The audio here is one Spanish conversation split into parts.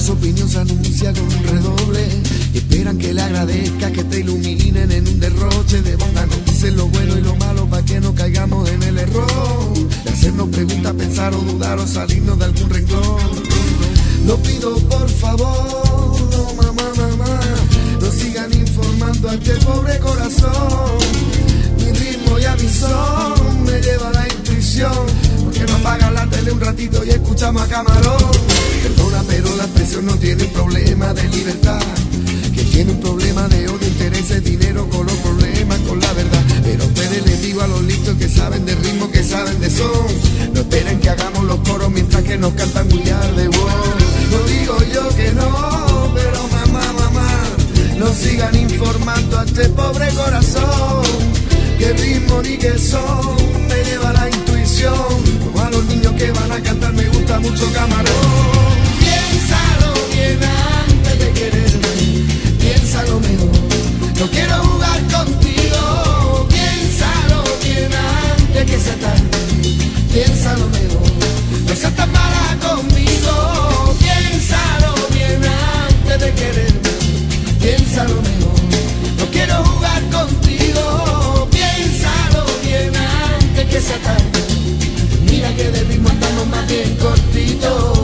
su opinión se anuncia con un redoble y esperan que le agradezca, que te iluminen en un derroche de bondad. Nos dicen lo bueno y lo malo para que no caigamos en el error de hacernos preguntas, pensar o dudar o salirnos de algún renglón. Lo pido por favor, oh, mamá, mamá, no sigan informando a este pobre corazón. Mi ritmo y a mi son me lleva la intuición. ¿Por qué no apagan la tele un ratito y escuchamos a Camarón? Perdona, pero la expresión no tiene un problema de libertad, que tiene un problema de odio, intereses, dinero, con los problemas, con la verdad. Pero a ustedes les digo, a los listos que saben de ritmo, que saben de son, no esperen que hagamos los coros mientras que nos cantan William de Wow. No digo yo que no, pero mamá, mamá, no sigan informando a este pobre corazón. Que ritmo ni que son, me lleva la intuición. Como a los niños que van a cantar, me gusta mucho Camarón. Piénsalo bien antes de quererme, piénsalo mejor, no quiero jugar contigo. Piénsalo bien antes que sea tarde, piénsalo mejor, no seas tan mala conmigo. Piénsalo bien antes de quererme, piénsalo mejor, no quiero jugar contigo. Piénsalo bien antes que sea tarde, mira que de ritmo andamos más bien cortitos.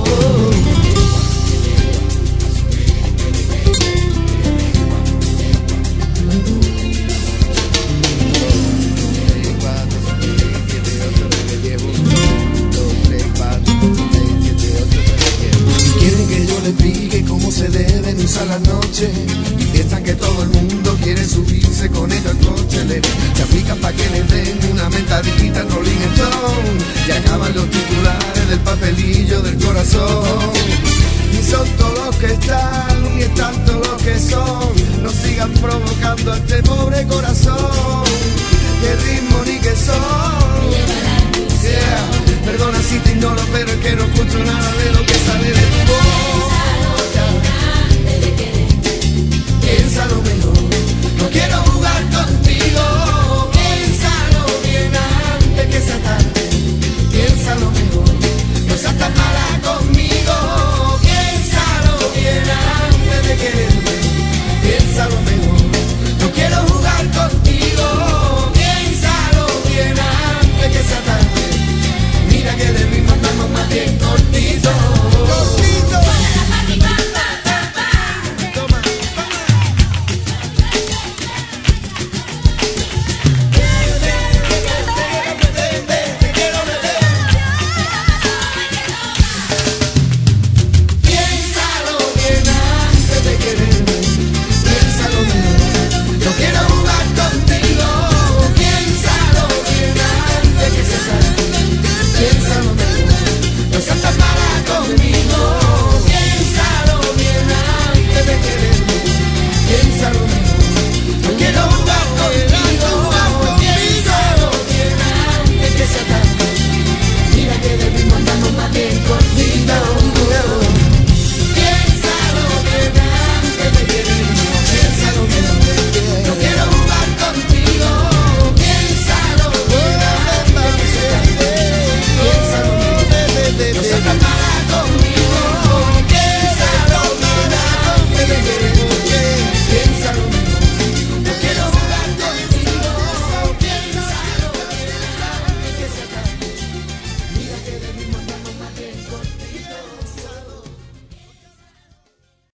Explique cómo se deben usar las noches y piensan que todo el mundo quiere subirse con ellos al coche. Se aplican pa' que les den una mentadita en Rolling Stone y acaban los titulares del papelillo del corazón. Y son todos los que están y están todos los que son. No sigan provocando a este pobre corazón. Que ritmo ni que son. Yeah. Perdona si te ignoro, pero es que no escucho nada de lo que sale de ti.